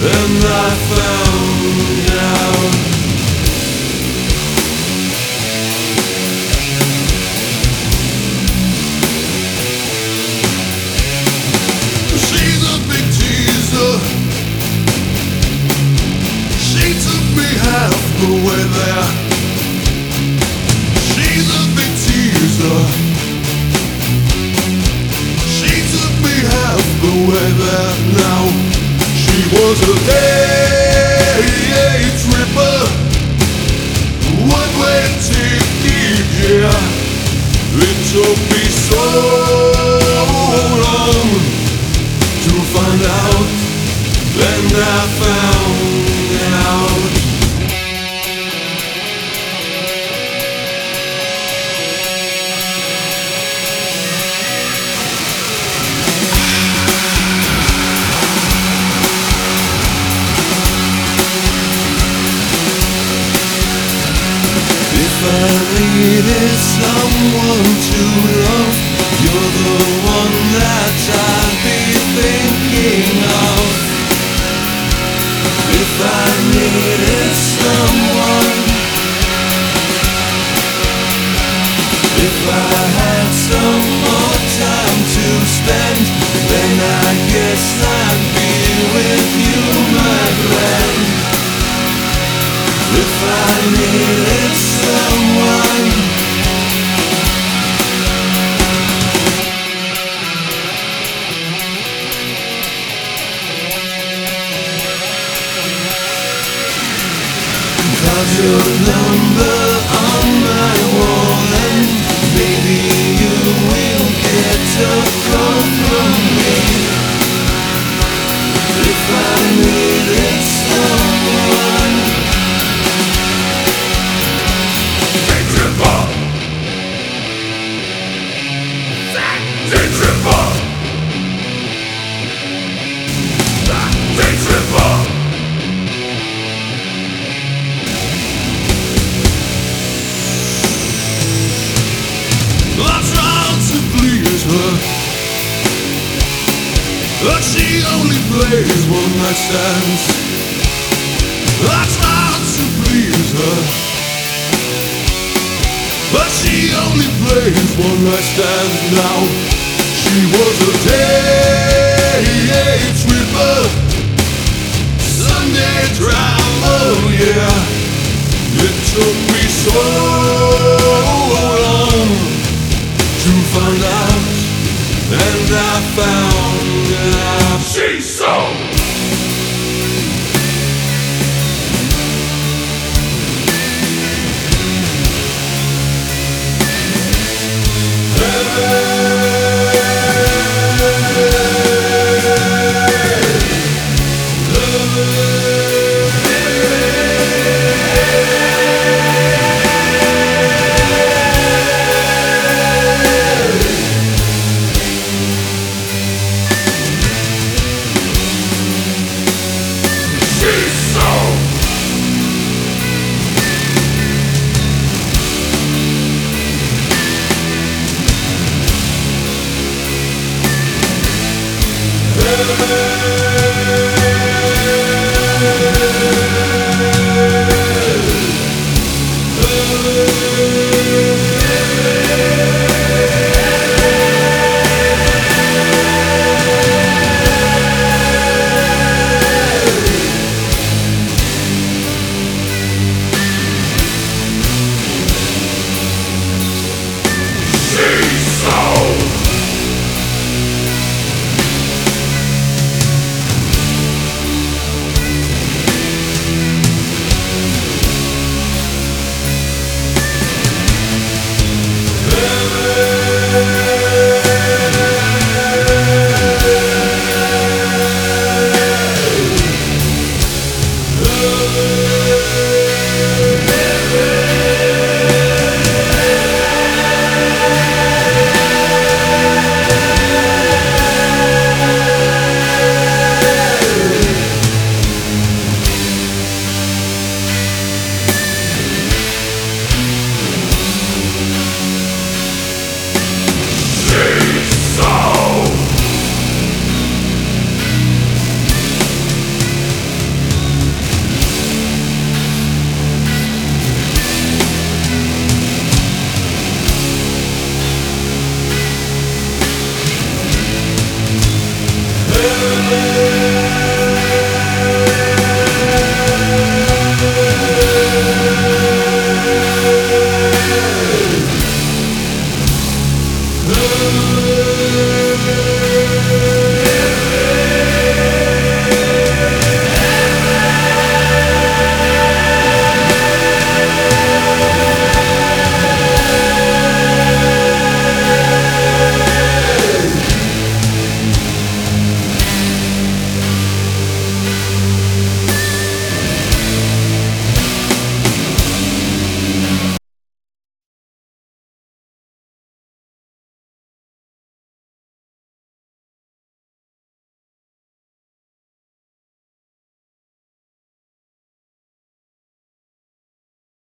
and I found out. She's a big teaser. She took me half the way there. She's a big teaser. She took me half the way there now. She was a day tripper, one-way ticket, yeah. It took me so long to find out, and I found out. If I needed someone to love, you're the one that I'd be thinking of. If I needed someone, if I had some more time to spend, then I guess I'd be with you, my friend. If I needed someone, got your number on my wall, and maybe you will get a call from me. If I needed someone, but she only plays one-night stands. I tried to please her, but she only plays one-night stands now. She was a day tripper, Sunday drama, yeah. It took me so